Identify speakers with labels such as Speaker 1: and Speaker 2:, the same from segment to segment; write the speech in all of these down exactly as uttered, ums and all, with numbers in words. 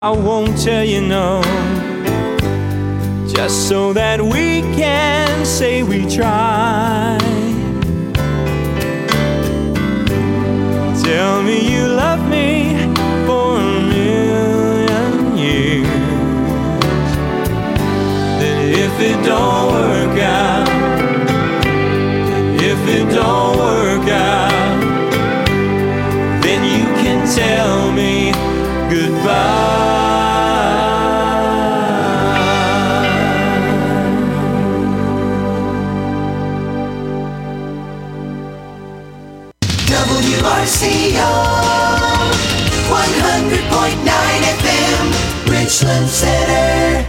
Speaker 1: I won't tell you no, just so that we can say we tried. Tell me you love me for a million years. Then if it don't work out, if it don't work out, then you can tell me goodbye.
Speaker 2: W R C O one hundred point nine F M, Richland Center.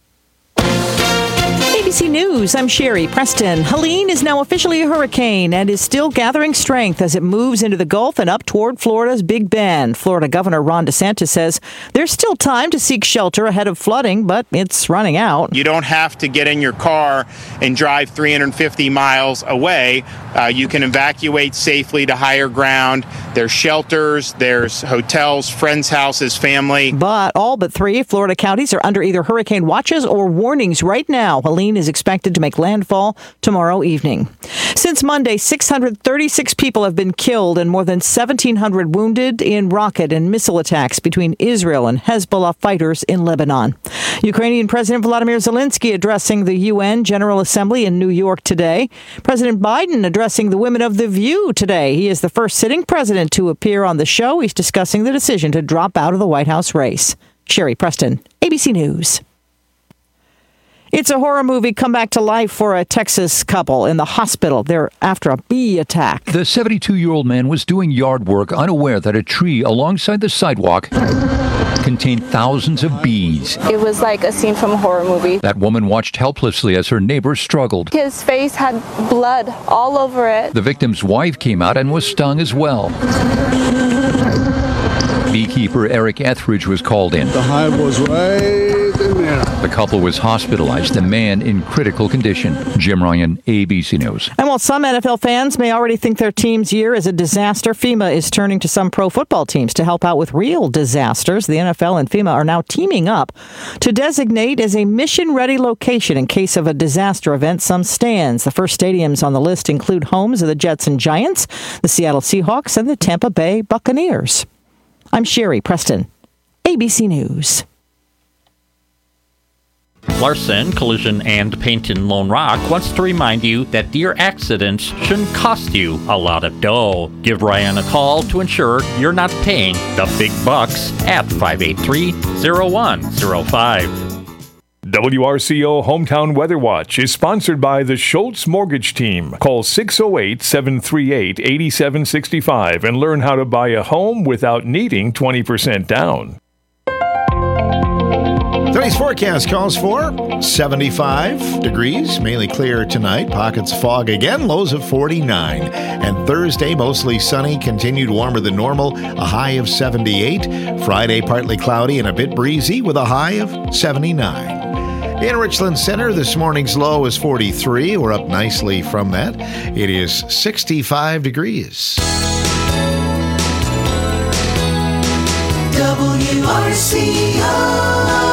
Speaker 3: A B C News, I'm Sherry Preston. Helene is now officially a hurricane and is still gathering strength as it moves into the Gulf and up toward Florida's Big Bend. Florida Governor Ron DeSantis says there's still time to seek shelter ahead of flooding, but it's running out.
Speaker 4: You don't have to get in your car and drive three hundred fifty miles away. Uh, you can evacuate safely to higher ground. There's shelters, there's hotels, friends' houses, family.
Speaker 3: But all but three Florida counties are under either hurricane watches or warnings right now. Helene is expected to make landfall tomorrow evening. Since Monday, six hundred thirty-six people have been killed and more than seventeen hundred wounded in rocket and missile attacks between Israel and Hezbollah fighters in Lebanon. Ukrainian President Volodymyr Zelensky addressing the U N General Assembly in New York today. President Biden addressing the women of The View today. He is the first sitting president to appear on the show. He's discussing the decision to drop out of the White House race. Sherry Preston, A B C News. It's a horror movie come back to life for a Texas couple in the hospital. They're after a bee attack.
Speaker 5: The seventy-two-year-old man was doing yard work, unaware that a tree alongside the sidewalk contained thousands of bees.
Speaker 6: It was like a scene from a horror movie.
Speaker 5: That woman watched helplessly as her neighbor struggled.
Speaker 6: His face had blood all over it.
Speaker 5: The victim's wife came out and was stung as well. Beekeeper Eric Etheridge was called in.
Speaker 7: The hive was right in there.
Speaker 5: The couple was hospitalized, the man in critical condition. Jim Ryan, A B C News.
Speaker 3: And while some N F L fans may already think their team's year is a disaster, FEMA is turning to some pro football teams to help out with real disasters. The N F L and FEMA are now teaming up to designate as a mission-ready location in case of a disaster event some stands. The first stadiums on the list include homes of the Jets and Giants, the Seattle Seahawks, and the Tampa Bay Buccaneers. I'm Sherry Preston, A B C News.
Speaker 8: Larson Collision and Paint in Lone Rock wants to remind you that deer accidents shouldn't cost you a lot of dough. Give Ryan a call to ensure you're not paying the big bucks at five eight three, zero one zero five.
Speaker 9: W R C O Hometown Weather Watch is sponsored by the Schultz Mortgage Team. Call six oh eight, seven three eight, eight seven six five and learn how to buy a home without needing twenty percent down.
Speaker 10: Today's forecast calls for seventy-five degrees, mainly clear tonight. Pockets of fog again, lows of forty-nine. And Thursday, mostly sunny, continued warmer than normal, a high of seventy-eight. Friday, partly cloudy and a bit breezy with a high of seventy-nine. In Richland Center, this morning's low is forty-three. We're up nicely from that. It is sixty-five degrees.
Speaker 2: W R C O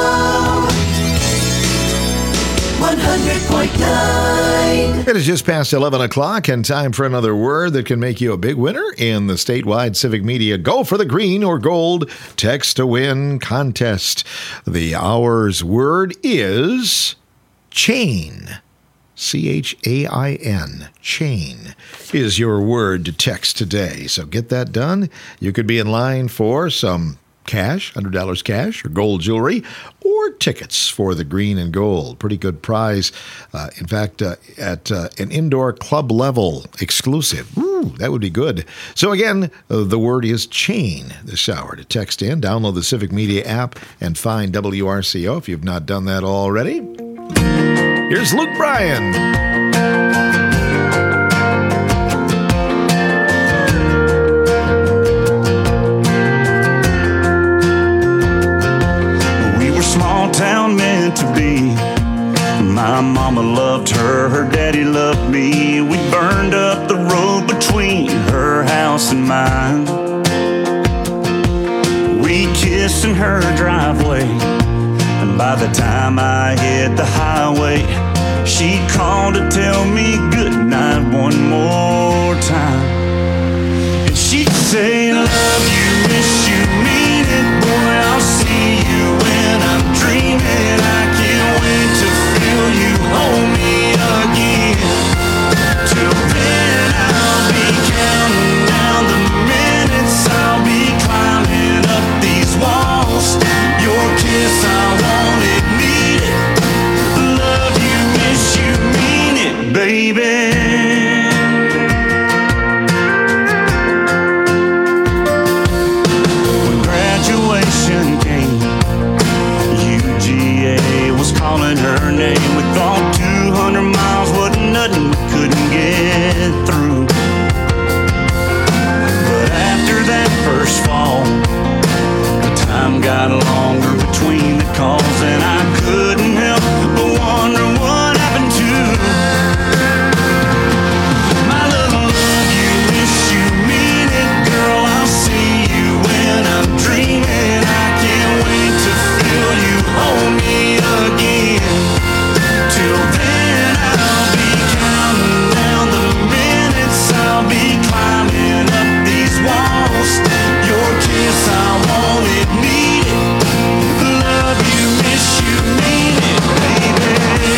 Speaker 2: one hundred point nine.
Speaker 10: It is just past eleven o'clock and time for another word that can make you a big winner in the statewide Civic Media Go for the Green or Gold Text to Win contest. The hour's word is chain. C H A I N. Chain is your word to text today. So get that done. You could be in line for some cash, one hundred dollars cash, or gold jewelry, or tickets for the green and gold. Pretty good prize. Uh, in fact, uh, at uh, an indoor club level exclusive. Ooh, that would be good. So again, uh, the word is chain this hour. To text in, download the Civic Media app and find W R C O if you've not done that already. Here's Luke Bryan.
Speaker 11: Small town meant to be. My mama loved her, her daddy loved me. We burned up the road between her house and mine. We kissed in her driveway by the time I hit the highway, she called to tell me goodnight one more time. And she'd say, love you, miss you, mean it, boy, I'll see you when I'm dreaming. I can't wait to feel you hold me again. Till then I'll be counting down the minutes, I'll be climbing up these walls. Your kiss, I want it, need it. Love you, miss you, mean it, baby. When graduation came, U G A was calling her name. We thought two hundred miles wasn't nothing we couldn't get through. But after that first fall, the time got longer between the calls, and I couldn't help but wonder what happened to my little love you, miss you, mean it, girl, I'll see you when I'm dreaming. I can't wait to feel you hold me again. Till then I'll be counting down the minutes, I'll be climbing up these walls. Your kiss, I want it, need it. Love you, miss you, mean it, baby.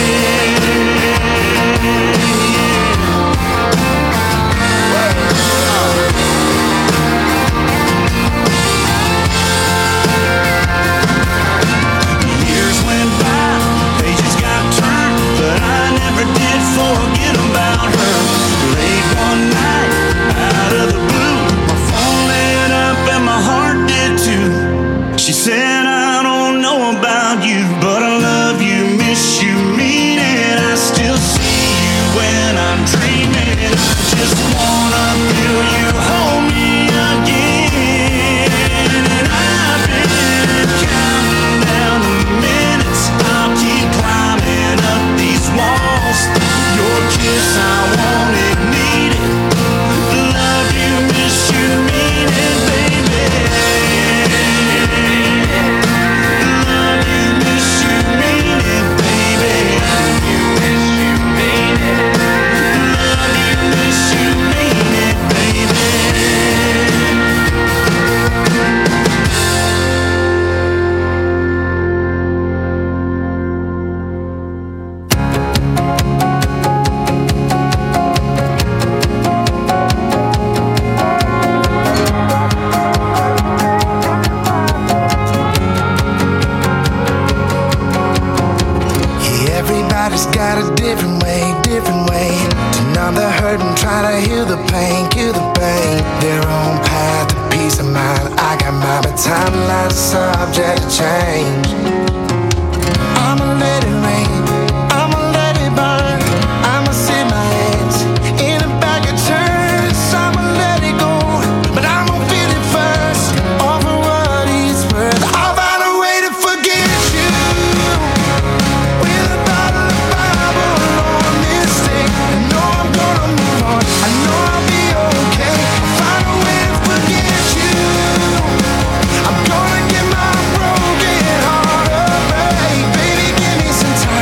Speaker 11: Years went by, pages got turned, but I never did forget about her. Late one night, out of the blue, my phone lit up and my heart did too. She said, I don't know about you, but I love you, miss you, mean it. I still see you when I'm dreaming. I just wanna feel you hold me again. And I've been counting down the minutes, I'll keep climbing up these walls. Your kiss, I want it, need it. Love you, miss you, mean it, baby. Love you, miss you, mean it, baby. Love you, miss you, mean it. Love you, miss you, mean it, baby.
Speaker 2: Yeah, everybody's got a different way, different way to numb the hurt and try to heal the pain, kill the pain. Their own path to peace of mind. I got mine, but timeline's subject to change. I'ma let it rain, I'ma let it burn. I'ma sit my hands in a bag of turns. I'ma let it go, but I'ma feel it first. All for what it's worth. I'll find a way to forget you. With a bottle of Bible or a mistake, I know I'm gonna move on. I know I'll be okay. I'll find a way to forget you. I'm gonna get my broken heart away. Baby, give me some time.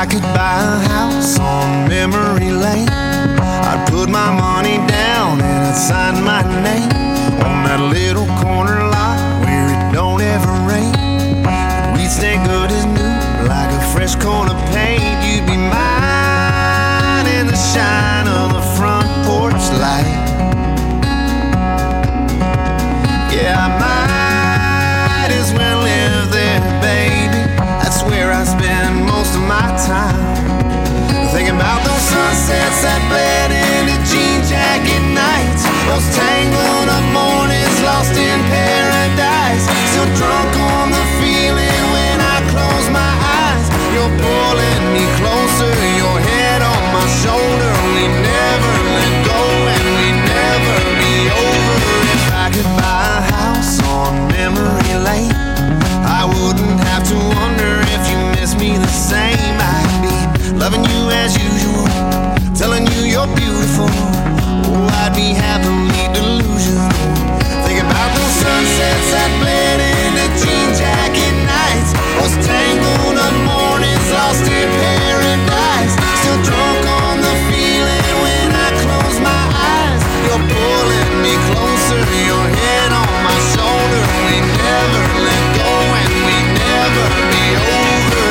Speaker 2: I could buy a house on memory lane, I'd put my money down and I'd sign my name on that little corner lot where it don't ever rain. We'd stay good as new, like a fresh coat of paint. You'd be mine in the shine of the front porch light. Yeah, I might as well live there, baby. That's where I spend most of my time. Thinking about those sunsets that bled into jean jacket nights, those tangled up mornings lost in paradise. Still drunk on the feeling when I close my eyes. You're pulling me closer, your head on my shoulder. We never let go and we never be over. If I could buy a house on memory lane, I wouldn't have to wonder if you miss me the same. I'd be loving you as usual, telling you you're beautiful. Oh, I'd be happily delusional. Think about those sunsets that bled into jean jacket nights, those tangled up mornings lost in paradise. Still drunk on the feeling when I close my eyes. You're pulling me closer, your head on my shoulder. We never let go and we never be over.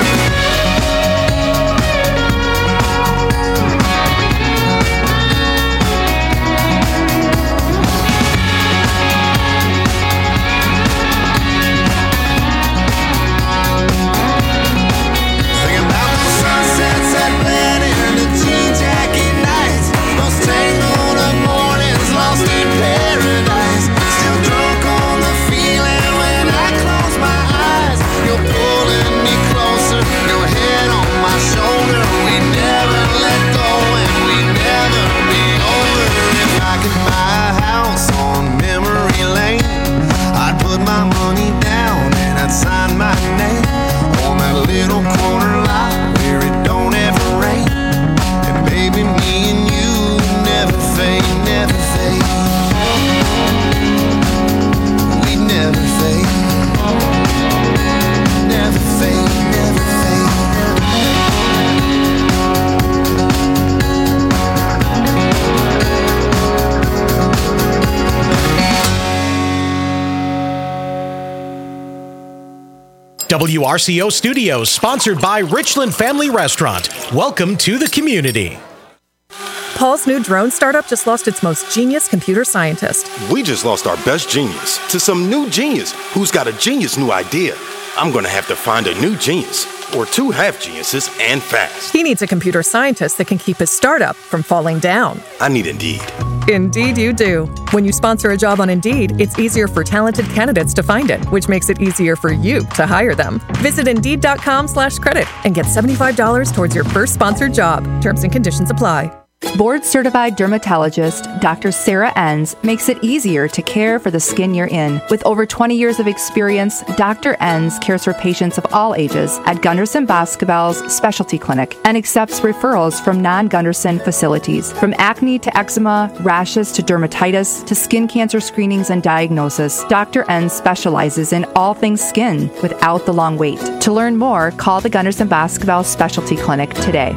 Speaker 12: W R C O Studios, sponsored by Richland Family Restaurant. Welcome to the community.
Speaker 13: Paul's new drone startup just lost its most genius computer scientist.
Speaker 14: We just lost our best genius to some new genius who's got a genius new idea. I'm going to have to find a new genius, or two half geniuses, and fast.
Speaker 13: He needs a computer scientist that can keep his startup from falling down.
Speaker 14: I need Indeed.
Speaker 13: Indeed you do. When you sponsor a job on Indeed, it's easier for talented candidates to find it, which makes it easier for you to hire them. Visit Indeed.com slash credit and get seventy-five dollars towards your first sponsored job. Terms and conditions apply.
Speaker 15: Board-certified dermatologist Doctor Sarah Enns makes it easier to care for the skin you're in. With over twenty years of experience, Doctor Enns cares for patients of all ages at Gunderson Boscobel's specialty clinic and accepts referrals from non-Gunderson facilities. From acne to eczema, rashes to dermatitis, to skin cancer screenings and diagnosis, Doctor Enns specializes in all things skin without the long wait. To learn more, call the Gunderson Boscobel Specialty Clinic today.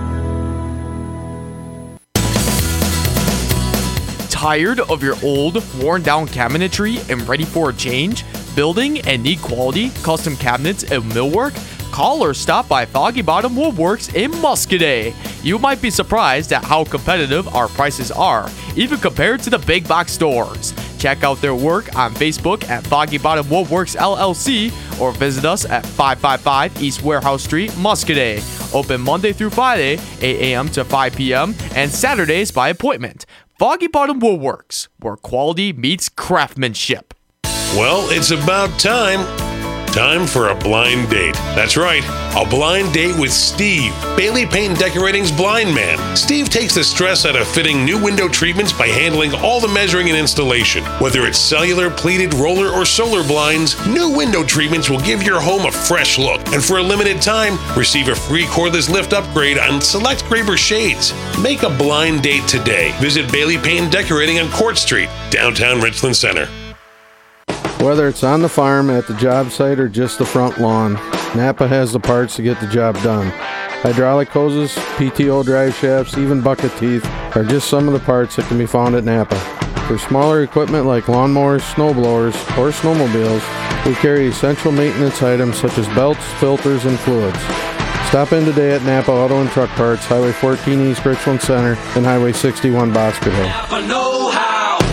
Speaker 16: Tired of your old, worn-down cabinetry and ready for a change? Building and need quality, custom cabinets and millwork? Call or stop by Foggy Bottom Woodworks in Muscoda. You might be surprised at how competitive our prices are, even compared to the big box stores. Check out their work on Facebook at Foggy Bottom Woodworks L L C or visit us at five five five East Warehouse Street, Muscoda. Open Monday through Friday, eight a.m. to five p.m. and Saturdays by appointment. Foggy Bottom Woodworks, where quality meets craftsmanship.
Speaker 17: Well, it's about time. Time for a blind date. That's right, a blind date with Steve, Bailey Paint and Decorating's blind man. Steve takes the stress out of fitting new window treatments by handling all the measuring and installation. Whether it's cellular, pleated, roller, or solar blinds, new window treatments will give your home a fresh look. And for a limited time, receive a free cordless lift upgrade on select Graber shades. Make a blind date today. Visit Bailey Paint and Decorating on Court Street, downtown Richland Center.
Speaker 18: Whether it's on the farm, at the job site, or just the front lawn, Napa has the parts to get the job done. Hydraulic hoses, P T O drive shafts, even bucket teeth are just some of the parts that can be found at Napa. For smaller equipment like lawnmowers, snowblowers, or snowmobiles, we carry essential maintenance items such as belts, filters, and fluids. Stop in today at Napa Auto and Truck Parts, Highway fourteen East Richland Center and Highway sixty-one Bosqueville.
Speaker 11: Napa know-how.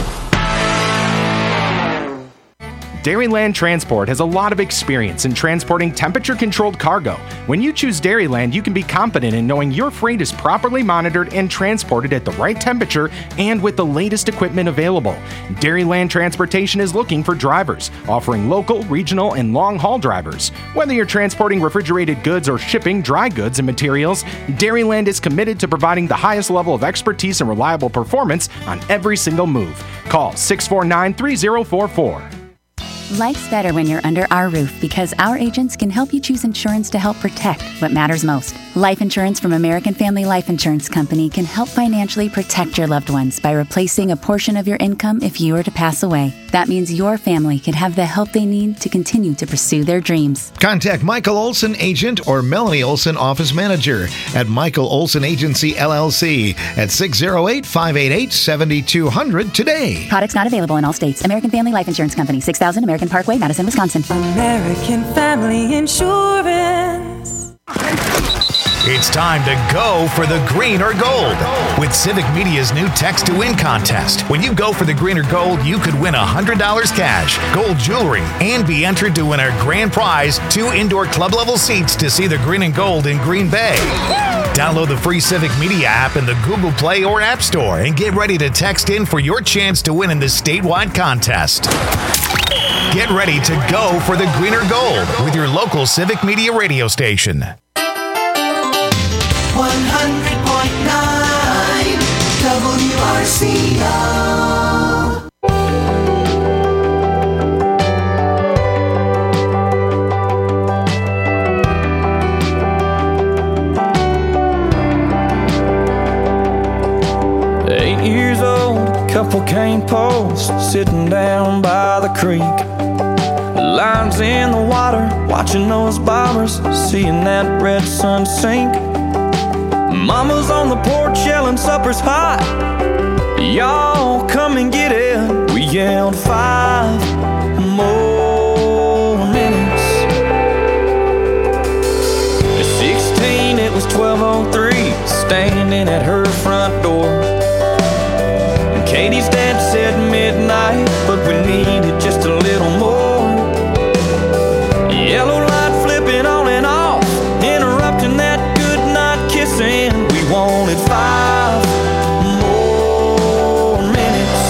Speaker 19: Dairyland Transport has a lot of experience in transporting temperature-controlled cargo. When you choose Dairyland, you can be confident in knowing your freight is properly monitored and transported at the right temperature and with the latest equipment available. Dairyland Transportation is looking for drivers, offering local, regional, and long-haul drivers. Whether you're transporting refrigerated goods or shipping dry goods and materials, Dairyland is committed to providing the highest level of expertise and reliable performance on every single move. Call six four nine, three zero four four.
Speaker 20: Life's better when you're under our roof because our agents can help you choose insurance to help protect what matters most. Life insurance from American Family Life Insurance Company can help financially protect your loved ones by replacing a portion of your income if you were to pass away. That means your family can have the help they need to continue to pursue their dreams.
Speaker 10: Contact Michael Olson, agent, or Melanie Olson, office manager at Michael Olson Agency, L L C at six oh eight, five eight eight, seven two zero zero today.
Speaker 20: Products not available in all states. American Family Life Insurance Company, six thousand American Parkway, Madison, Wisconsin.
Speaker 21: American Family Insurance.
Speaker 22: It's time to go for the green or gold with Civic Media's new Text to Win contest. When you go for the green or gold, you could win one hundred dollars cash, gold jewelry, and be entered to win our grand prize, two indoor club level seats to see the green and gold in Green Bay. Download the free Civic Media app in the Google Play or App Store and get ready to text in for your chance to win in this statewide contest. Get ready to go for the green or gold with your local Civic Media radio station.
Speaker 11: one hundred point nine W R C O.
Speaker 1: Eight years old, couple cane posts sitting down by the creek. Lines in the water, watching those bobbers, seeing that red sun sink. Mama's on the porch yelling supper's hot. Y'all come and get it. We yelled five more minutes. At sixteen it was twelve oh three, standing at her front door. And Katie's dad said midnight, but we needed just a little more. Yellow light flipping on and off, interrupting that goodnight kissing. We wanted five more minutes.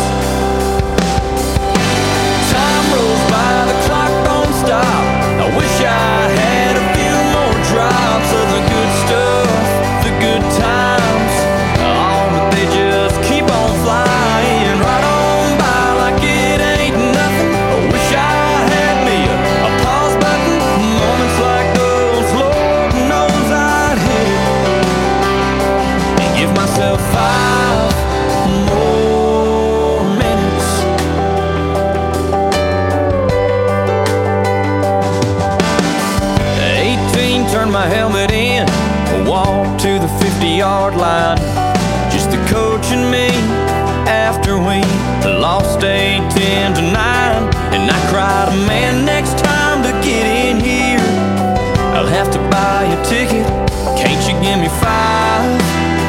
Speaker 1: Time rolls by, the clock don't stop. I wish I had a few more drops of the good stuff, the good times. Oh, but they just keep on flying right on by like it ain't nothing. I wish I had me a, a pause button. Moments like those, Lord knows I'd hit it and give myself five more minutes. eighteen, turned my helmet in, walked to the fifty-yard line. Just the coach and me after we lost eight ten to nine. And I cried, man, next time to get in here, I'll have to buy a ticket. Can't you give me five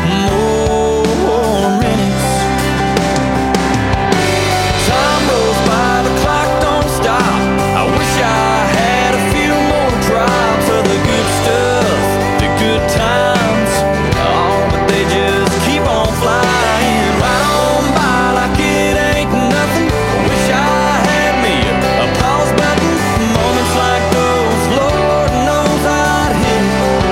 Speaker 1: more minutes? Time rolls by, the clock don't stop. I wish I had a few more drops of the good stuff, the good times. Oh, but they just keep on flying right on by like it ain't nothing. I wish I had me a, a pause button. Moments like those, Lord knows I'd hit it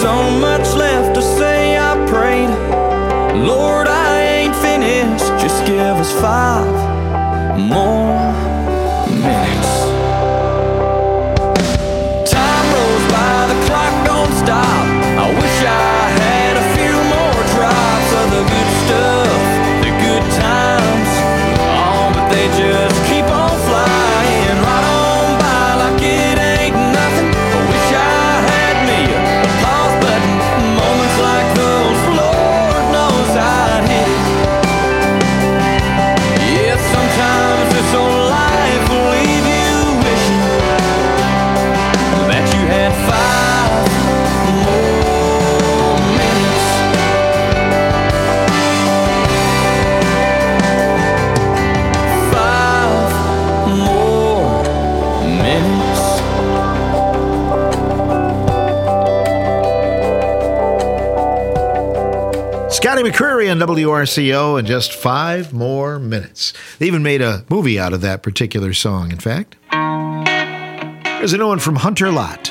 Speaker 1: so much left to say. I prayed, Lord, I ain't finished. Just give us five more minutes. Time rolls by, the clock don't stop. I wish I had a few more drops of the good stuff, the good times. Oh, but they just keep on flying right on by like it ain't nothing. I wish I had me a pause button. Moments like those, Lord knows I'd hit it. Yeah, sometimes this old life will leave you wishing that you had five more minutes. Five more minutes.
Speaker 10: Scotty McCreery on W R C O in just five more minutes. They even made a movie out of that particular song, in fact. Here's a new one from Hunter Lott.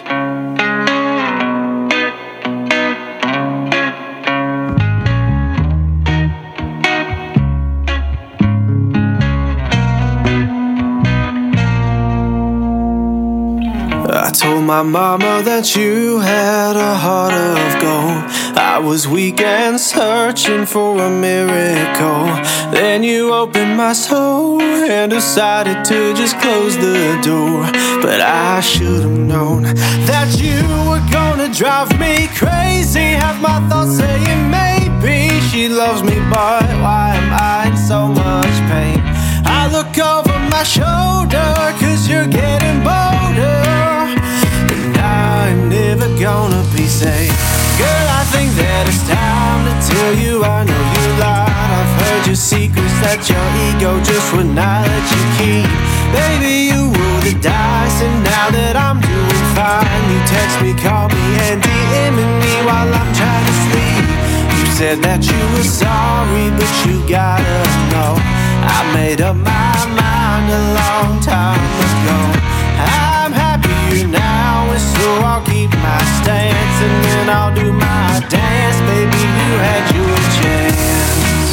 Speaker 4: I told my mama that you had a heart of gold. I was weak and searching for a miracle. Then you opened my soul and decided to just close the door. But I should have known that you were gonna drive me crazy. Have my thoughts saying maybe she loves me, but why am I in so much pain? I look over my shoulder cause you're getting bolder, and I'm never gonna be safe. Girl, I think that it's time to tell you I know you lied. I've heard your secrets that your ego just would not let you keep. Baby, you roll the dice, and now that I'm doing fine, you text me, call me, and DMing me while I'm trying to sleep. You said that you were sorry, but you gotta know I made up my mind a long time ago. I'm happier now, and so I'll keep my stance, and then I'll do my dance. Baby, you had your chance.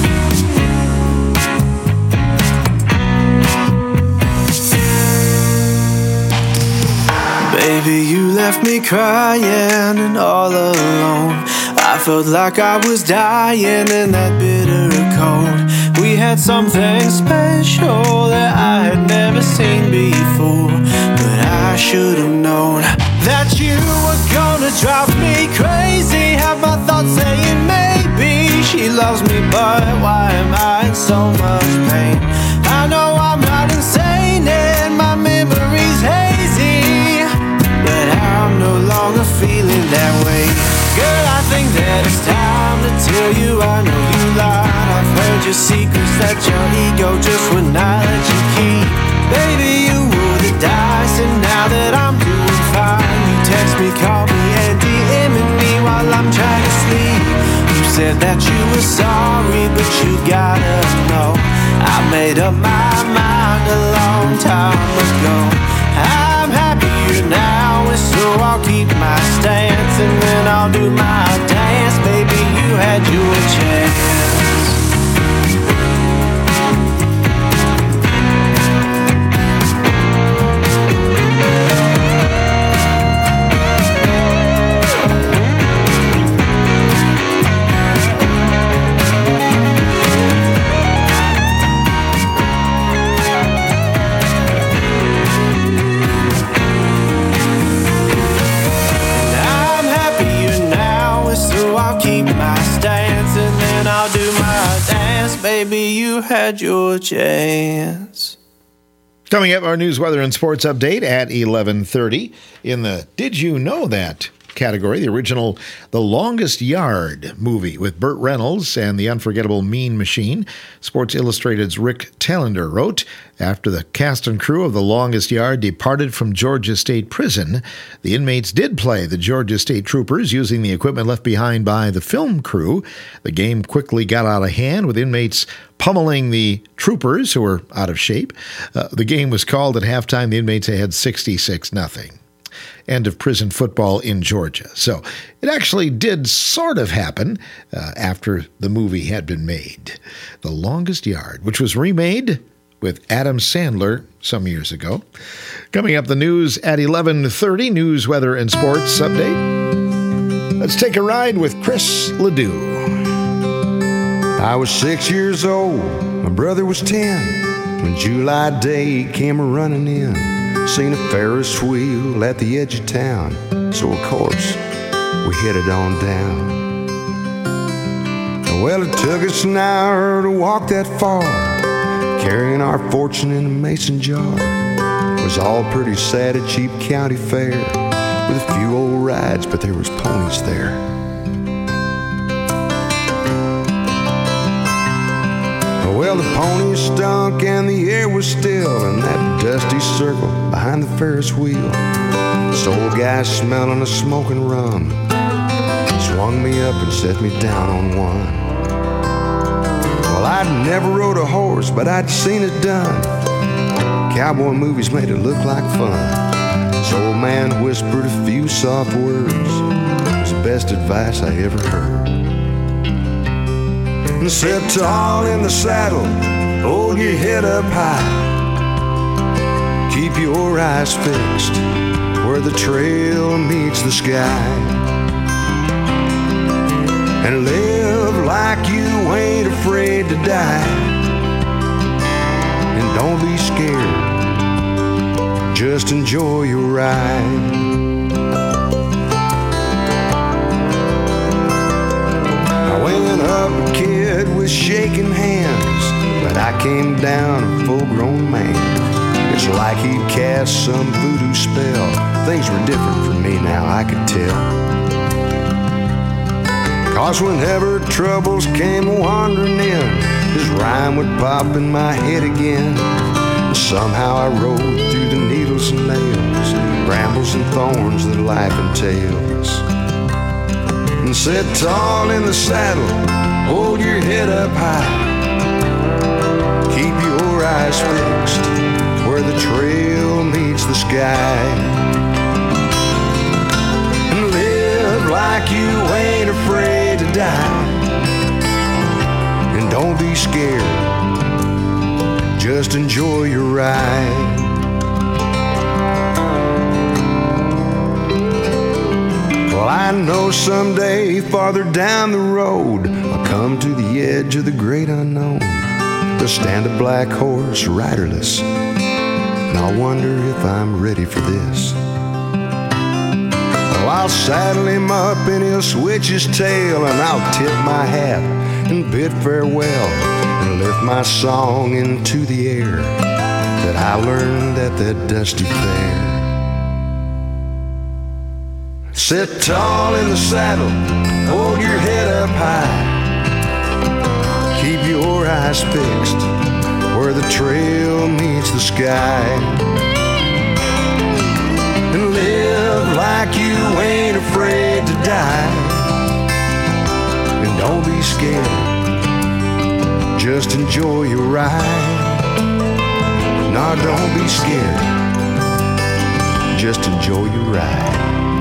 Speaker 4: Baby, you left me crying and all alone. I felt like I was dying in that bitter cold. We had something special that I had never seen before, but I should have known that you were gonna drive me crazy. Have my thoughts saying maybe she loves me, but why am I in so much pain? I know I'm not insane and my memory's hazy, but I'm no longer feeling that way. Girl, I think that it's time to tell you I know you lied. I've heard your secrets that your ego just would not let you keep. Baby, you roll the dice, and now that I'm doing fine, you text me, call me, and DMing me while I'm trying to sleep. You said that you were sorry, but you gotta know I made up my mind a long time ago. I'm happier now, and so I'll keep my stance, and then I'll do my dance. Baby, you had your chance. Baby, you had your chance.
Speaker 10: Coming up, our news, weather, and sports update at eleven thirty. In the Did You Know That category, the original The Longest Yard movie with Burt Reynolds and the unforgettable Mean Machine. Sports Illustrated's Rick Telander wrote, after the cast and crew of The Longest Yard departed from Georgia State Prison, the inmates did play the Georgia State Troopers using the equipment left behind by the film crew. The game quickly got out of hand, with inmates pummeling the troopers, who were out of shape. Uh, the game was called at halftime. The inmates had sixty-six nothing. end of prison football in Georgia. So it actually did sort of happen uh, after the movie had been made. The Longest Yard, which was remade with Adam Sandler some years ago. Coming up, the news at eleven thirty, news, weather, and sports update. Let's take a ride with Chris Ledoux.
Speaker 6: I was six years old, my brother was ten, when July day came a-running in. Seen a Ferris wheel at the edge of town, so of course we headed on down. Well, it took us an hour to walk that far, carrying our fortune in a mason jar. It was all pretty sad at Cheap County Fair, with a few old rides, but there was ponies there. Well, the ponies stunk and the air was still in that dusty circle behind the Ferris wheel. This old guy smelling a smoking rum swung me up and set me down on one. Well, I'd never rode a horse, but I'd seen it done. Cowboy movies made it look like fun. This old man whispered a few soft words. It was the best advice I ever heard. And sit tall in the saddle, hold your head up high. Keep your eyes fixed where the trail meets the sky. And live like you ain't afraid to die. And don't be scared, just enjoy your ride. I went up a kid with shaking hands, but I came down a full-grown man. It's like he'd cast some voodoo spell. Things were different for me now, I could tell. Cause whenever troubles came wandering in, his rhyme would pop in my head again. And somehow I rode through the needles and nails, brambles and thorns that life entails. And sit tall in the saddle, hold your head up high. Keep your eyes fixed where the trail meets the sky. And live like you ain't afraid to die. And don't be scared, just enjoy your ride. Well, I know someday farther down the road I'll come to the edge of the great unknown. There'll stand a black horse riderless, and I'll wonder if I'm ready for this. Well, I'll saddle him up and he'll switch his tail, and I'll tip my hat and bid farewell and lift my song into the air that I learned at that dusty fair. Sit tall in the saddle, hold your head up high. Keep your eyes fixed where the trail meets the sky. And live like you ain't afraid to die. And don't be scared, just enjoy your ride. No, don't be scared, just enjoy your ride.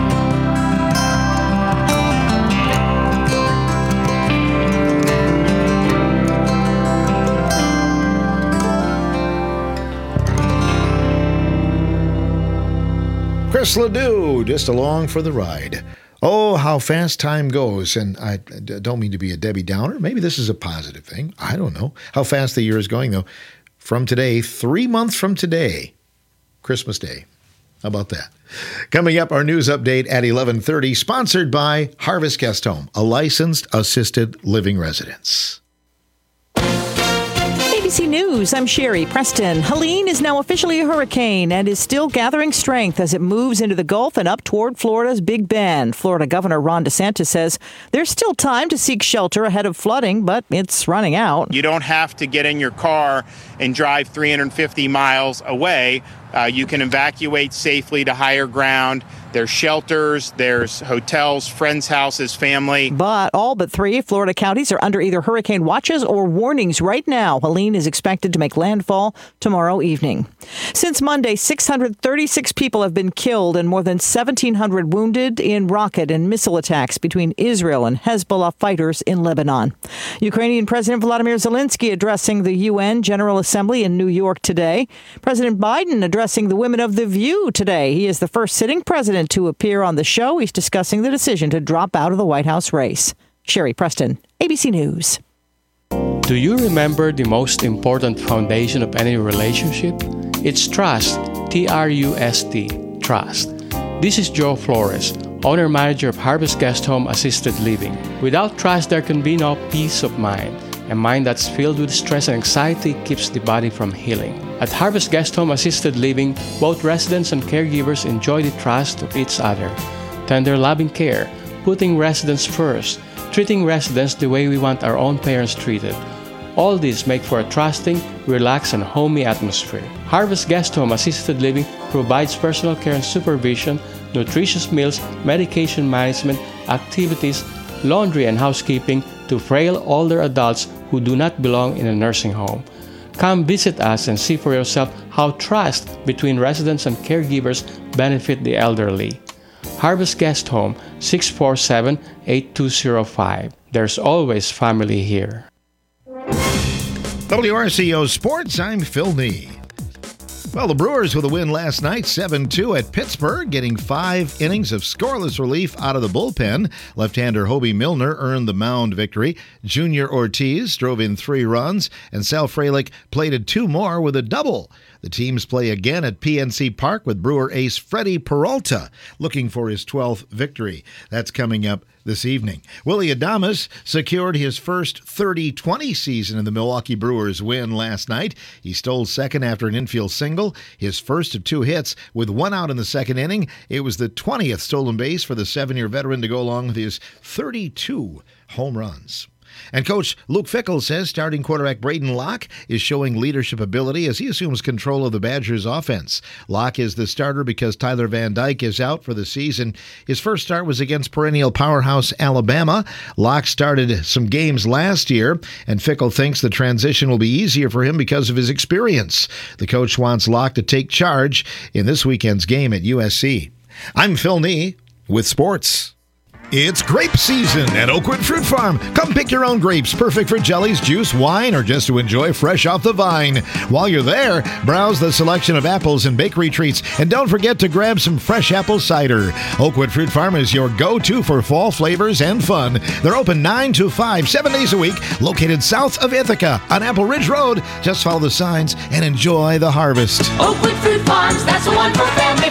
Speaker 10: Chris Ledoux, just along for the ride. Oh, how fast time goes. And I don't mean to be a Debbie Downer. Maybe this is a positive thing. I don't know how fast the year is going, though. From today, three months from today, Christmas Day. How about that? Coming up, our news update at eleven thirty, sponsored by Harvest Guest Home, a licensed assisted living residence.
Speaker 3: A B C News, I'm Sherry Preston. Helene is now officially a hurricane and is still gathering strength as it moves into the Gulf and up toward Florida's Big Bend. Florida Governor Ron DeSantis says there's still time to seek shelter ahead of flooding, but it's running out.
Speaker 7: You don't have to get in your car and drive three hundred fifty miles away.
Speaker 5: Uh, you can evacuate safely to higher ground. There's shelters, there's hotels, friends' houses, family.
Speaker 3: But all but three Florida counties are under either hurricane watches or warnings right now. Helene is expected to make landfall tomorrow evening. Since Monday, six hundred thirty-six people have been killed and more than seventeen hundred wounded in rocket and missile attacks between Israel and Hezbollah fighters in Lebanon. Ukrainian President Volodymyr Zelensky addressing the U N General Assembly in New York today. President Biden addressing the women of The View today. He is the first sitting president to appear on the show. He's discussing the decision to drop out of the White House race. Sherry Preston, A B C News.
Speaker 7: Do you remember the most important foundation of any relationship? It's trust. T R U S T. Trust. This is Joe Flores, owner-manager of Harvest Guest Home Assisted Living. Without trust, there can be no peace of mind. A mind that's filled with stress and anxiety keeps the body from healing. At Harvest Guest Home Assisted Living, both residents and caregivers enjoy the trust of each other. Tender, loving care, putting residents first, treating residents the way we want our own parents treated. All these make for a trusting, relaxed, and homey atmosphere. Harvest Guest Home Assisted Living provides personal care and supervision, nutritious meals, medication management, activities, laundry, and housekeeping to frail older adults who do not belong in a nursing home. Come visit us and see for yourself how trust between residents and caregivers benefit the elderly. Harvest Guest Home, six four seven, eight two zero five. There's always family here.
Speaker 10: W R C O Sports, I'm Phil Nee. Well, the Brewers with a win last night, seven two at Pittsburgh, getting five innings of scoreless relief out of the bullpen. Left-hander Hobie Milner earned the mound victory. Junior Ortiz drove in three runs, and Sal Frelick plated two more with a double. The teams play again at P N C Park with Brewer ace Freddie Peralta looking for his twelfth victory. That's coming up this evening. Willy Adames secured his first thirty twenty season in the Milwaukee Brewers win last night. He stole second after an infield single, his first of two hits with one out in the second inning. It was the twentieth stolen base for the seven-year veteran to go along with his thirty-two home runs. And Coach Luke Fickell says starting quarterback Braden Locke is showing leadership ability as he assumes control of the Badgers' offense. Locke is the starter because Tyler Van Dyke is out for the season. His first start was against perennial powerhouse Alabama. Locke started some games last year, and Fickell thinks the transition will be easier for him because of his experience. The coach wants Locke to take charge in this weekend's game at U S C. I'm Phil Nee with sports. It's grape season at Oakwood Fruit Farm. Come pick your own grapes, perfect for jellies, juice, wine, or just to enjoy fresh off the vine. While you're there, browse the selection of apples and bakery treats, and don't forget to grab some fresh apple cider. Oakwood Fruit Farm is your go-to for fall flavors and fun. They're open nine to five, seven days a week, located south of Ithaca on Apple Ridge Road. Just follow the signs and enjoy the harvest.
Speaker 23: Oakwood Fruit Farms, that's the one for family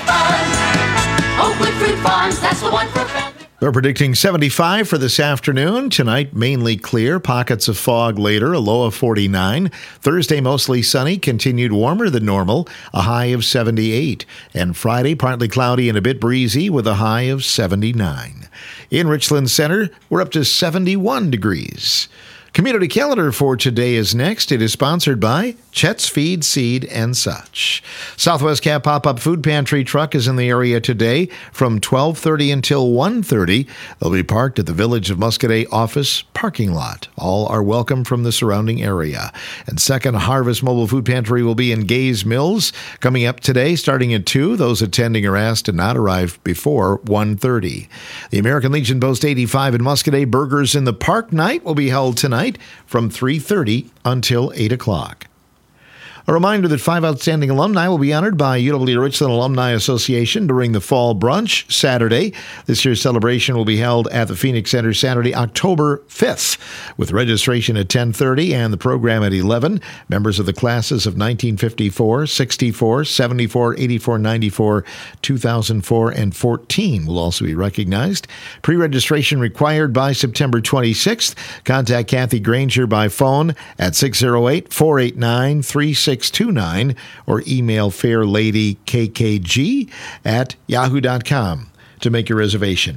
Speaker 23: fun. Oakwood Fruit Farms, that's the one for family.
Speaker 10: They're predicting seventy-five for this afternoon. Tonight, mainly clear. Pockets of fog later, a low of forty-nine. Thursday, mostly sunny, continued warmer than normal, a high of seventy-eight. And Friday, partly cloudy and a bit breezy with a high of seventy-nine. In Richland Center, we're up to seventy-one degrees. Community calendar for today is next. It is sponsored by Chet's Feed, Seed, and Such. Southwest Cap Pop-Up Food Pantry truck is in the area today from twelve thirty until one thirty. They'll be parked at the Village of Muscadet office parking lot. All are welcome from the surrounding area. And Second Harvest Mobile Food Pantry will be in Gaze Mills coming up today starting at two. Those attending are asked to not arrive before one thirty. The American Legion Post eighty-five in Muscadet Burgers in the Park night will be held tonight from three thirty until eight o'clock. A reminder that five outstanding alumni will be honored by U W Richland Alumni Association during the Fall Brunch Saturday. This year's celebration will be held at the Phoenix Center Saturday, October fifth, with registration at ten thirty and the program at eleven. Members of the classes of nineteen fifty-four, sixty-four, seventy-four, eighty-four, ninety-four, two thousand four, and fourteen will also be recognized. Pre-registration required by September twenty-sixth. Contact Kathy Granger by phone at six oh eight, four eight nine, three six two nine or email fairladykkg at yahoo dot com to make your reservation.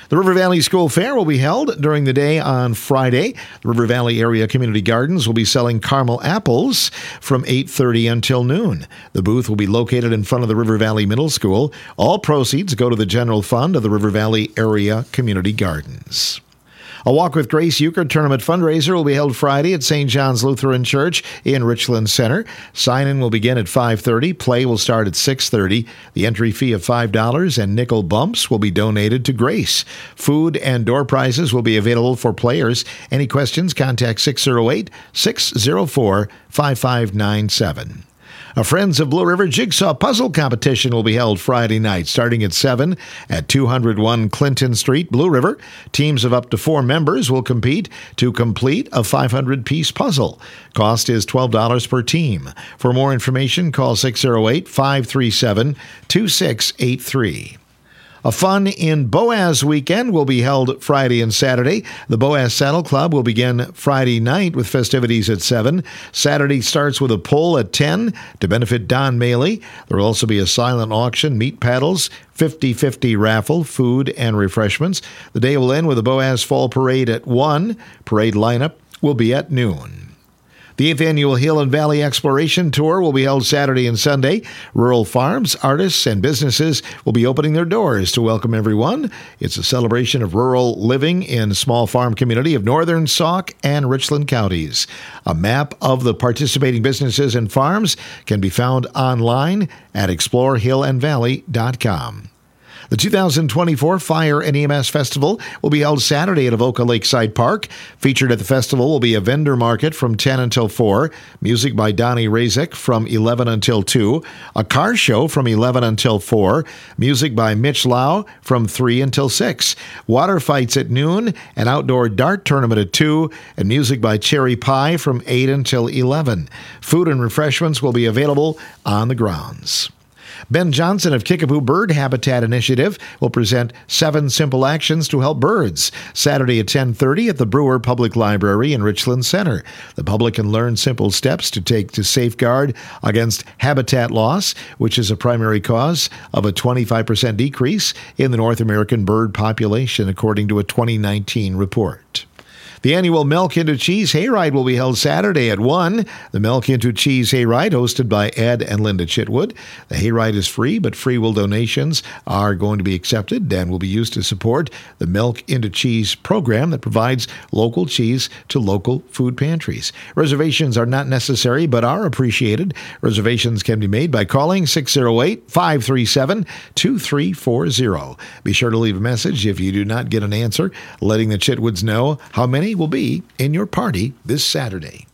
Speaker 10: The River Valley School Fair will be held during the day on Friday. The River Valley Area Community Gardens will be selling caramel apples from eight thirty until noon. The booth will be located in front of the River Valley Middle School. All proceeds go to the general fund of the River Valley Area Community Gardens. A Walk with Grace Euchre Tournament fundraiser will be held Friday at Saint John's Lutheran Church in Richland Center. Sign-in will begin at five thirty. Play will start at six thirty. The entry fee of five dollars and nickel bumps will be donated to Grace. Food and door prizes will be available for players. Any questions, contact six oh eight, six oh four, five five nine seven. A Friends of Blue River Jigsaw Puzzle Competition will be held Friday night, starting at seven at two oh one Clinton Street, Blue River. Teams of up to four members will compete to complete a five hundred piece puzzle. Cost is twelve dollars per team. For more information, call six oh eight, five three seven, two six eight three. A Fun in Boaz weekend will be held Friday and Saturday. The Boaz Saddle Club will begin Friday night with festivities at seven. Saturday starts with a pull at ten to benefit Don Maley. There will also be a silent auction, meat paddles, fifty-fifty raffle, food, and refreshments. The day will end with a Boaz Fall Parade at one. Parade lineup will be at noon. The eighth Annual Hill and Valley Exploration Tour will be held Saturday and Sunday. Rural farms, artists, and businesses will be opening their doors to welcome everyone. It's a celebration of rural living in a small farm community of northern Sauk and Richland counties. A map of the participating businesses and farms can be found online at explore hill and valley dot com. The two thousand twenty-four Fire and E M S Festival will be held Saturday at Avoca Lakeside Park. Featured at the festival will be a vendor market from ten until four, music by Donnie Razek from eleven until two, a car show from eleven until four, music by Mitch Lau from three until six, water fights at noon, an outdoor dart tournament at two, and music by Cherry Pie from eight until eleven. Food and refreshments will be available on the grounds. Ben Johnson of Kickapoo Bird Habitat Initiative will present seven simple actions to help birds Saturday at ten thirty at the Brewer Public Library in Richland Center. The public can learn simple steps to take to safeguard against habitat loss, which is a primary cause of a twenty-five percent decrease in the North American bird population, according to a twenty nineteen report. The annual Milk into Cheese Hayride will be held Saturday at one. The Milk into Cheese Hayride, hosted by Ed and Linda Chitwood. The hayride is free, but free will donations are going to be accepted and will be used to support the Milk into Cheese program that provides local cheese to local food pantries. Reservations are not necessary, but are appreciated. Reservations can be made by calling six oh eight, five three seven, two three four zero. Be sure to leave a message if you do not get an answer, letting the Chitwoods know how many will be in your party this Saturday.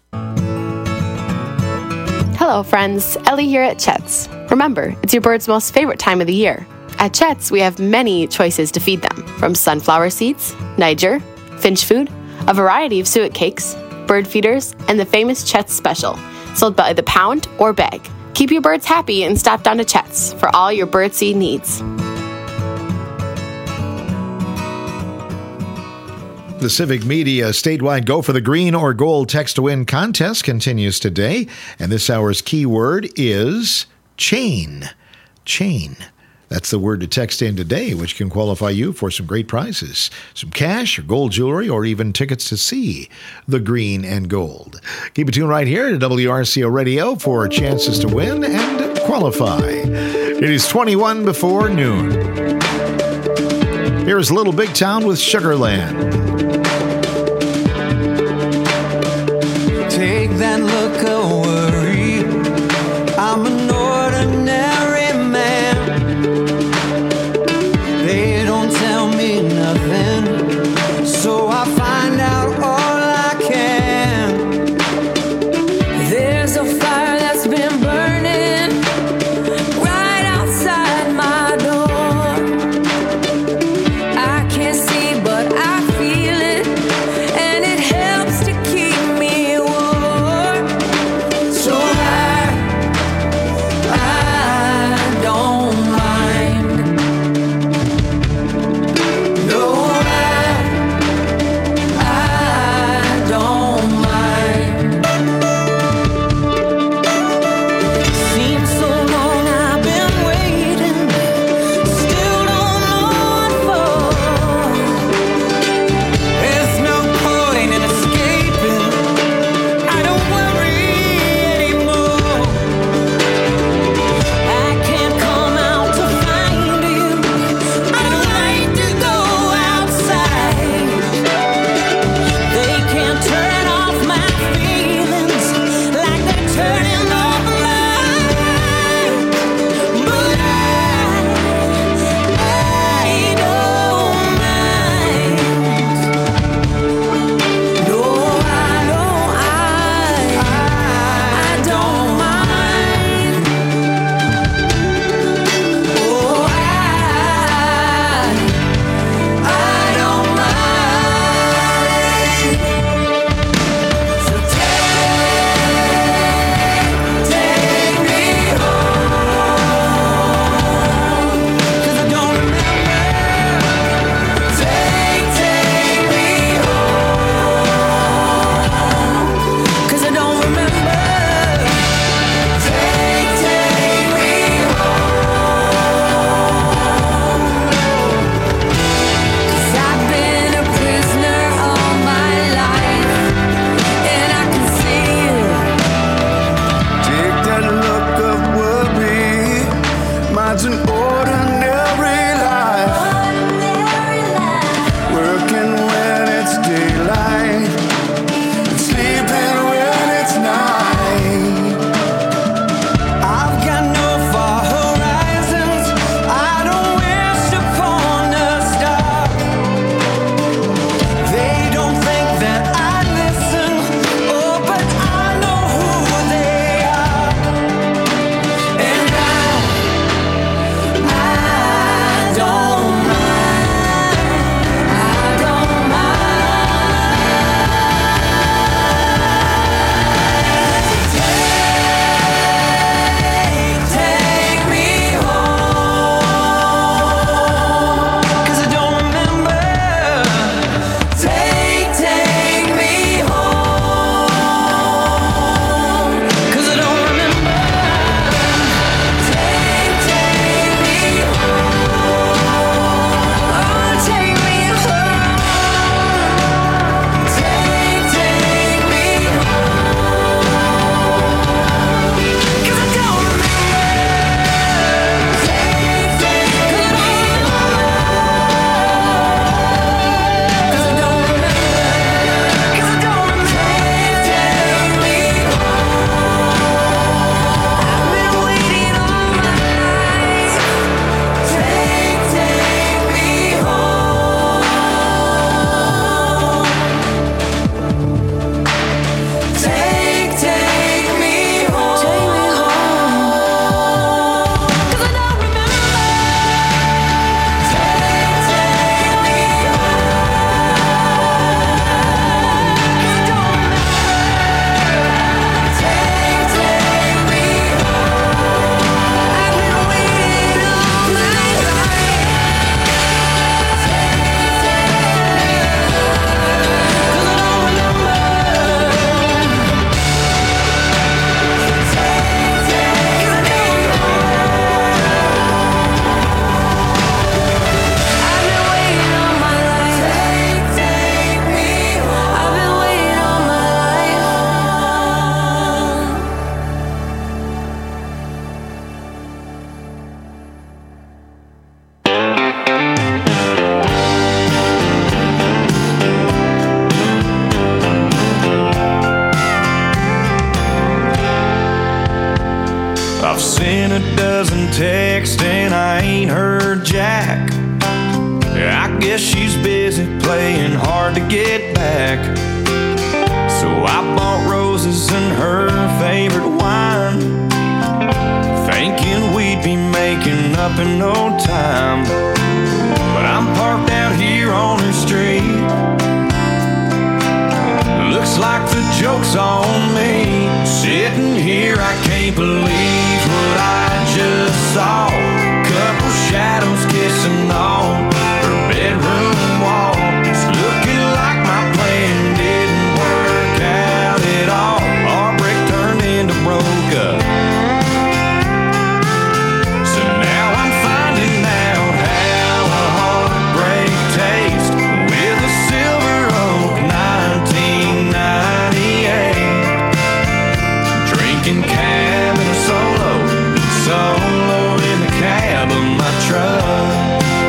Speaker 2: Hello, friends. Ellie here at Chet's. Remember, it's your bird's most favorite time of the year. At Chet's, we have many choices to feed them, from sunflower seeds, Niger, finch food, a variety of suet cakes, bird feeders, and the famous Chet's Special, sold by the pound or bag. Keep your birds happy and stop down to Chet's for all your birdseed needs.
Speaker 10: The Civic Media statewide Go for the Green or Gold Text to Win contest continues today, and this hour's keyword is chain. Chain. That's the word to text in today, which can qualify you for some great prizes, some cash or gold jewelry, or even tickets to see the green and gold. Keep it tuned right here to W R C O Radio for chances to win and qualify. It is twenty-one before noon. Here's Little Big Town with Sugarland.
Speaker 1: Take that look of worry. I'm an ordinary man. They don't tell me nothing, so I find out all I can. There's a fire that's been burning right outside my door. I can't see, but I feel it, and it helps to keep me warm. playing hard to get back. So I bought roses and her favorite wine, thinking we'd be making up in no time. But I'm parked out here on her street. Looks like the joke's on me. Sitting here, I can't believe what I just saw. Couple shadows kissing on her bedroom wall. It's looking like my plan didn't work out at all. Our break turned into broke up. So now I'm finding out how a heartbreak tastes with a Silver Oak nineteen ninety-eight. Drinking cabin solo, solo in the cab of my truck.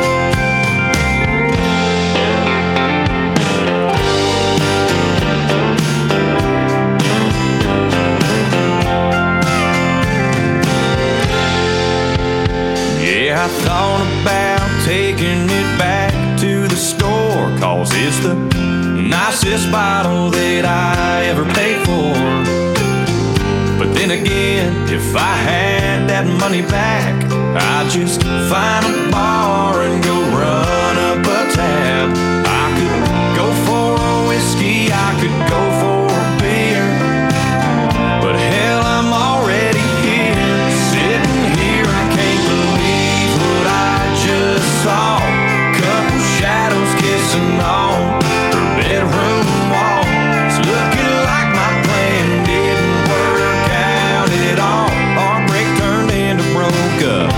Speaker 1: Yeah, I thought about taking it back to the store, 'cause it's the nicest bottle that I ever paid for. But then again, if I had that money back, I'd just find a bar and go run up a tab. I could go for a whiskey, I could go for a beer, but hell, I'm already here. Sitting here, I can't believe what I just saw. Couple shadows kissing on her bedroom wall. It's looking like my plan didn't work out at all. Our break turned into broke up.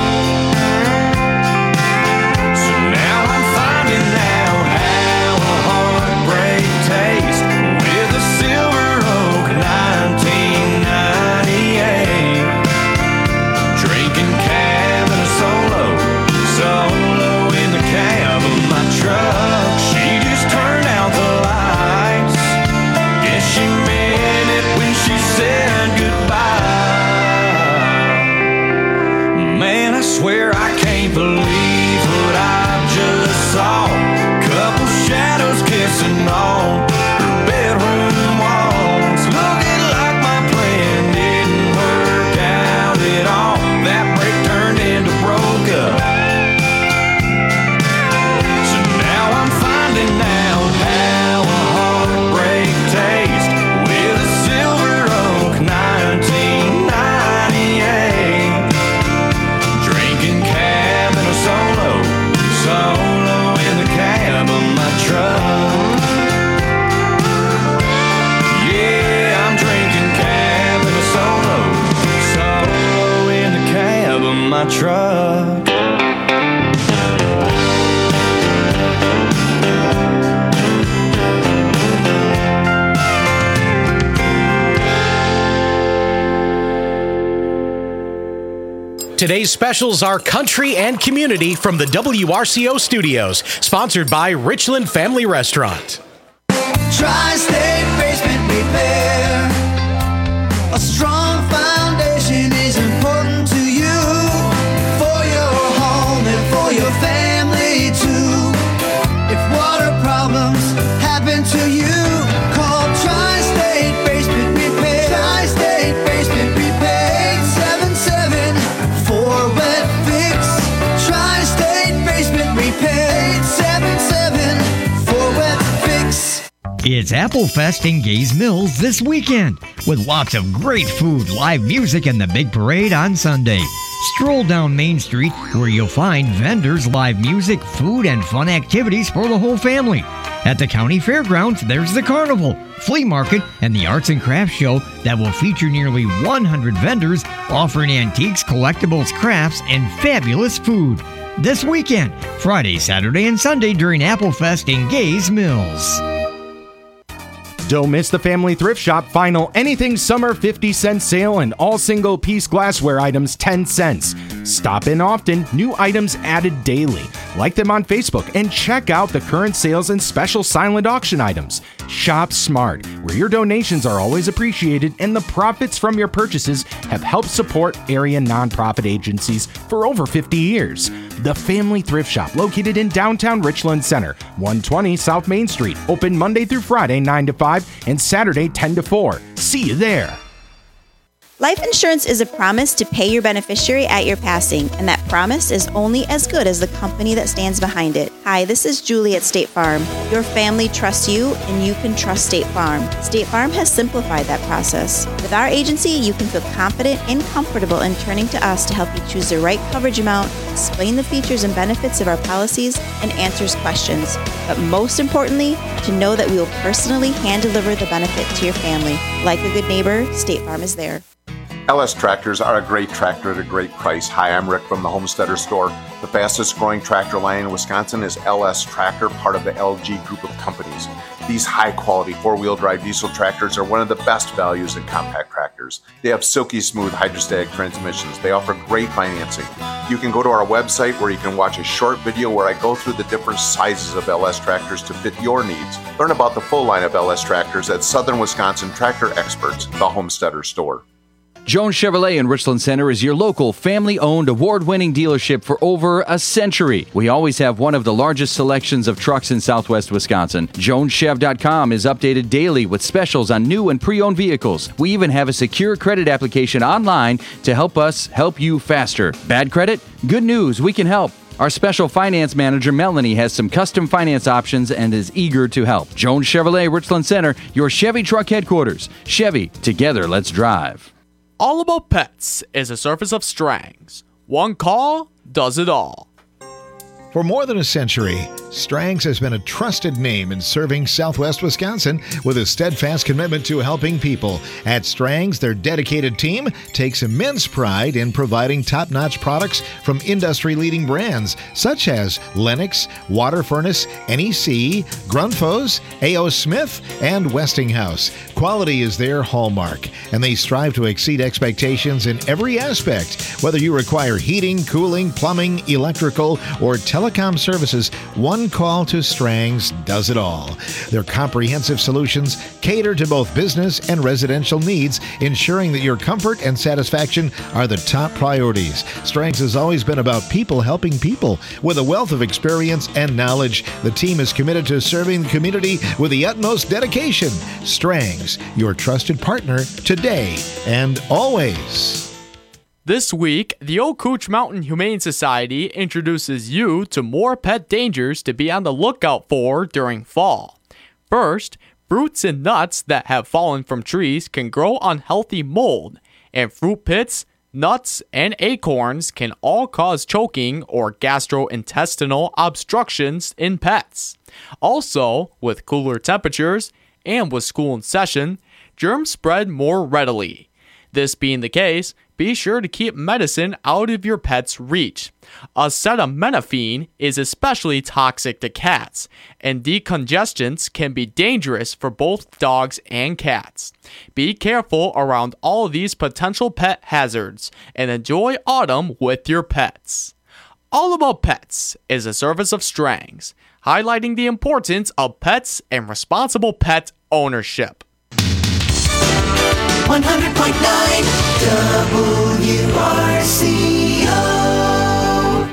Speaker 1: So now I'm finding out how a heartbreak tastes with a Silver Oak nineteen ninety-eight. Drinking cabin solo, solo in the cab of my truck. She just turned out the lights. Guess she meant it when she said goodbye. Man, I swear I can't believe what I just saw. Couple shadows kissing on her bedroom walls. Looking like my plan didn't work out at all. That break turned into broke up. So now I'm finding out how a heartbreak tastes with a Silver Oak nineteen ninety-eight. Drinking cabin solo, solo in the cab of my truck. Yeah, I'm drinking cabin solo, solo in the cab of my truck.
Speaker 8: Today's specials are country and community from the W R C O studios, sponsored by Richland Family Restaurant.
Speaker 11: Tri-State Basement Repair. A strong foundation is important to you, for your home and for your family too. If water problems happen to you, call Tri-State Basement Repair. Tri-State Basement Repair. eight seven seven, four wet fix. Tri-State Basement Repair. eight seven seven, four wet fix.
Speaker 9: It's Apple Fest in Gays Mills this weekend, with lots of great food, live music, and the big parade on Sunday. Stroll down Main Street, where you'll find vendors, live music, food, and fun activities for the whole family. At the county fairgrounds, there's the carnival, flea market, and the arts and crafts show that will feature nearly one hundred vendors offering antiques, collectibles, crafts, and fabulous food. This weekend, Friday, Saturday, and Sunday during Apple Fest in Gays Mills.
Speaker 19: Don't miss the Family Thrift Shop final Anything Summer fifty cent sale and all single piece glassware items ten cents. Stop in often, new items added daily. Like them on Facebook and check out the current sales and special silent auction items. Shop smart, where your donations are always appreciated and the profits from your purchases have helped support area nonprofit agencies for over fifty years. The Family Thrift Shop, located in downtown Richland Center, one twenty South Main Street, open Monday through Friday nine to five and Saturday ten to four. See you there.
Speaker 12: Life insurance is a promise to pay your beneficiary at your passing, and that promise is only as good as the company that stands behind it. Hi, this is Julie at State Farm. Your family trusts you, and you can trust State Farm. State Farm has simplified that process. With our agency, you can feel confident and comfortable in turning to us to help you choose the right coverage amount, explain the features and benefits of our policies, and answers questions. But most importantly, to know that we will personally hand-deliver the benefit to your family. Like a good neighbor, State Farm is there.
Speaker 13: L S Tractors are a great tractor at a great price. Hi, I'm Rick from the Homesteader Store. The fastest growing tractor line in Wisconsin is L S Tractor, part of the L G group of companies. These high quality four-wheel drive diesel tractors are one of the best values in compact tractors. They have silky smooth hydrostatic transmissions. They offer great financing. You can go to our website where you can watch a short video where I go through the different sizes of L S tractors to fit your needs. Learn about the full line of L S tractors at Southern Wisconsin Tractor Experts, the Homesteader Store.
Speaker 14: Jones Chevrolet in Richland Center is your local family-owned, award-winning dealership for over a century. We always have one of the largest selections of trucks in southwest Wisconsin. Jones Chev dot com is updated daily with specials on new and pre-owned vehicles. We even have a secure credit application online to help us help you faster. Bad credit? Good news, we can help. Our special finance manager, Melanie, has some custom finance options and is eager to help. Jones Chevrolet, Richland Center, your Chevy truck headquarters. Chevy, together, let's drive.
Speaker 16: All About Pets is a service of Strangs. One call does it all.
Speaker 10: For more than a century, Strangs has been a trusted name in serving southwest Wisconsin with a steadfast commitment to helping people. At Strangs, their dedicated team takes immense pride in providing top-notch products from industry-leading brands such as Lennox, Water Furnace, N E C, Grundfos, A O. Smith, and Westinghouse. Quality is their hallmark, and they strive to exceed expectations in every aspect. Whether you require heating, cooling, plumbing, electrical, or telecom services, one call to Strangs does it all. Their comprehensive solutions cater to both business and residential needs, ensuring that your comfort and satisfaction are the top priorities. Strangs has always been about people helping people. With a wealth of experience and knowledge, the team is committed to serving the community with the utmost dedication. Strangs, your trusted partner today and always.
Speaker 16: This week, the Old Cooch Mountain Humane Society introduces you to more pet dangers to be on the lookout for during fall. First, fruits and nuts that have fallen from trees can grow unhealthy mold, and fruit pits, nuts, and acorns can all cause choking or gastrointestinal obstructions in pets. Also, with cooler temperatures and with school in session, germs spread more readily. This being the case, be sure to keep medicine out of your pet's reach. Acetaminophen is especially toxic to cats, and decongestants can be dangerous for both dogs and cats. Be careful around all these potential pet hazards, and enjoy autumn with your pets. All About Pets is a service of Strangs, highlighting the importance of pets and responsible pet ownership.
Speaker 11: one hundred point nine W R C O.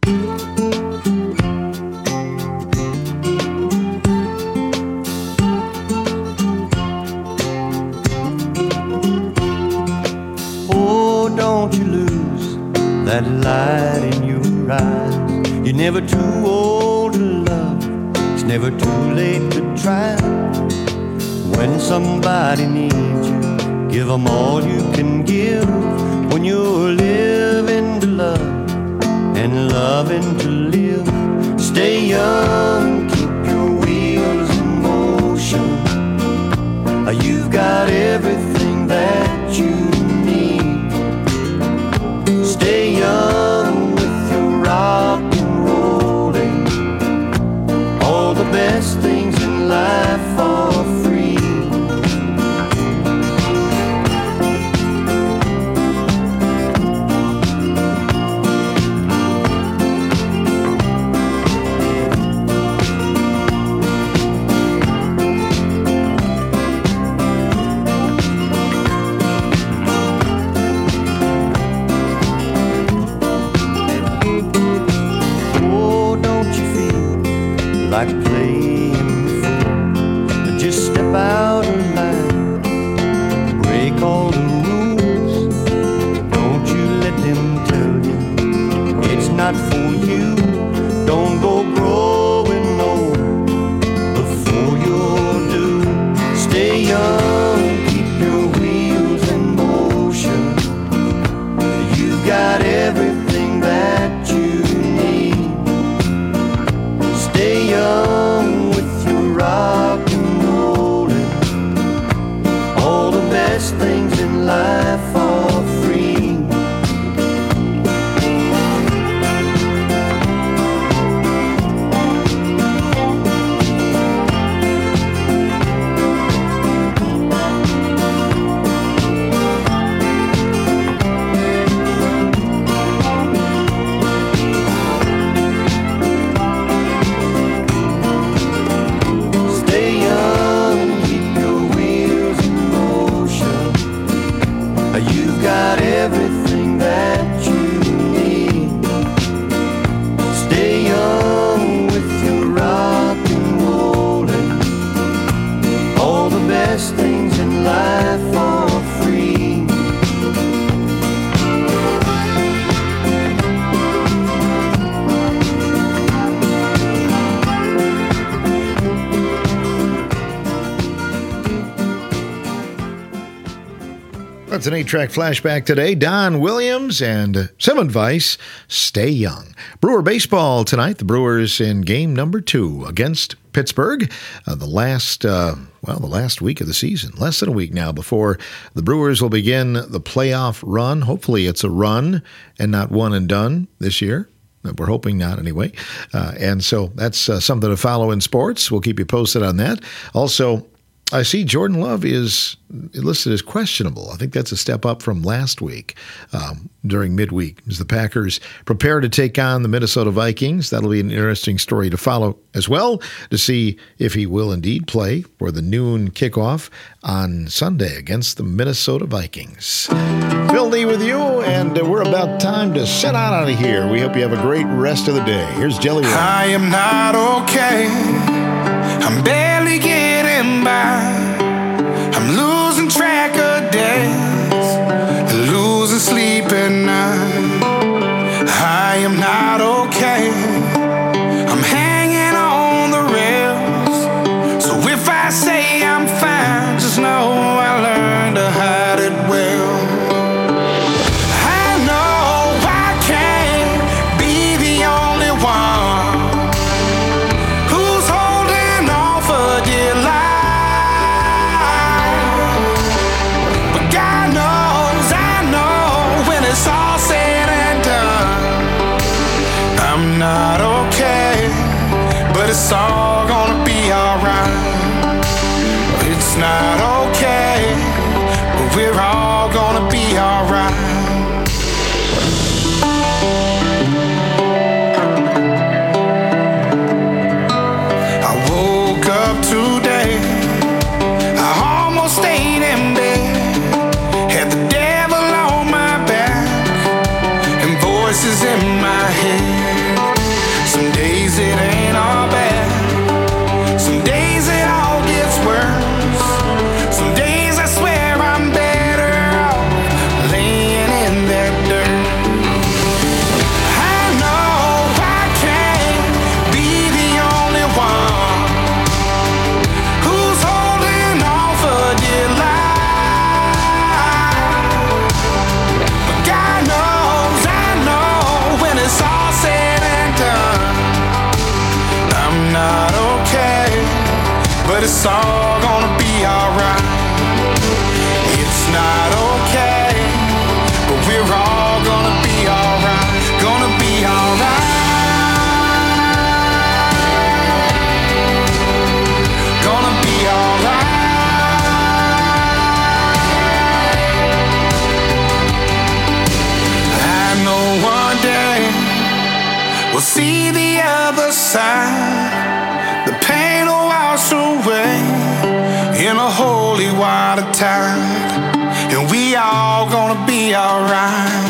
Speaker 24: Oh, don't you lose that light in your eyes. You're never too old to love. It's never too late to try. When somebody needs you, give them all you can give. When you're living to love and loving to live, stay young, keep your wheels in motion. You've got everything that you need. Stay young with your rock and rolling. All the best things in life are free.
Speaker 10: That's an eight-track flashback today. Don Williams and Simon Weiss, Stay Young. Brewer baseball tonight. The Brewers in game number two against Pittsburgh. Uh, the last, uh, well, the last week of the season. Less than a week now before the Brewers will begin the playoff run. Hopefully it's a run and not one and done this year. We're hoping not anyway. Uh, and so that's uh, something to follow in sports. We'll keep you posted on that. Also, I see Jordan Love is listed as questionable. I think that's a step up from last week um, during midweek as the Packers prepare to take on the Minnesota Vikings. That'll be an interesting story to follow as well to see if he will indeed play for the noon kickoff on Sunday against the Minnesota Vikings. Phil D with you, and uh, we're about time to set out out of here. We hope you have a great rest of the day. Here's Jelly Roll.
Speaker 15: I am not okay. I'm barely getting by. I'm losing track of days, losing sleep at night. I am not okay. I'm hanging on the rails. So if I say I'm fine, just know I learned to hide it well. I know I can't be the only one who's holding on for dear life. But God knows, I know when it's all said and done, I'm not okay, but it's all gonna be alright. It's not okay, but we're all gonna be alright. I woke up today, I almost stayed in bed, had the devil on my back and voices in my head. Some days it ain't all bad, some days it all gets worse. Some days I swear I'm better off laying in that dirt. I know I can't be the only one who's holding on for dear life. But God knows, I know when it's all said and done, I'm not okay, but it's all gonna be alright. It's not okay, but we're all gonna be alright. Gonna be alright. Gonna be alright. I know one day we'll see the other side. The pain will wash away in a holy water tide, and we all gonna be alright.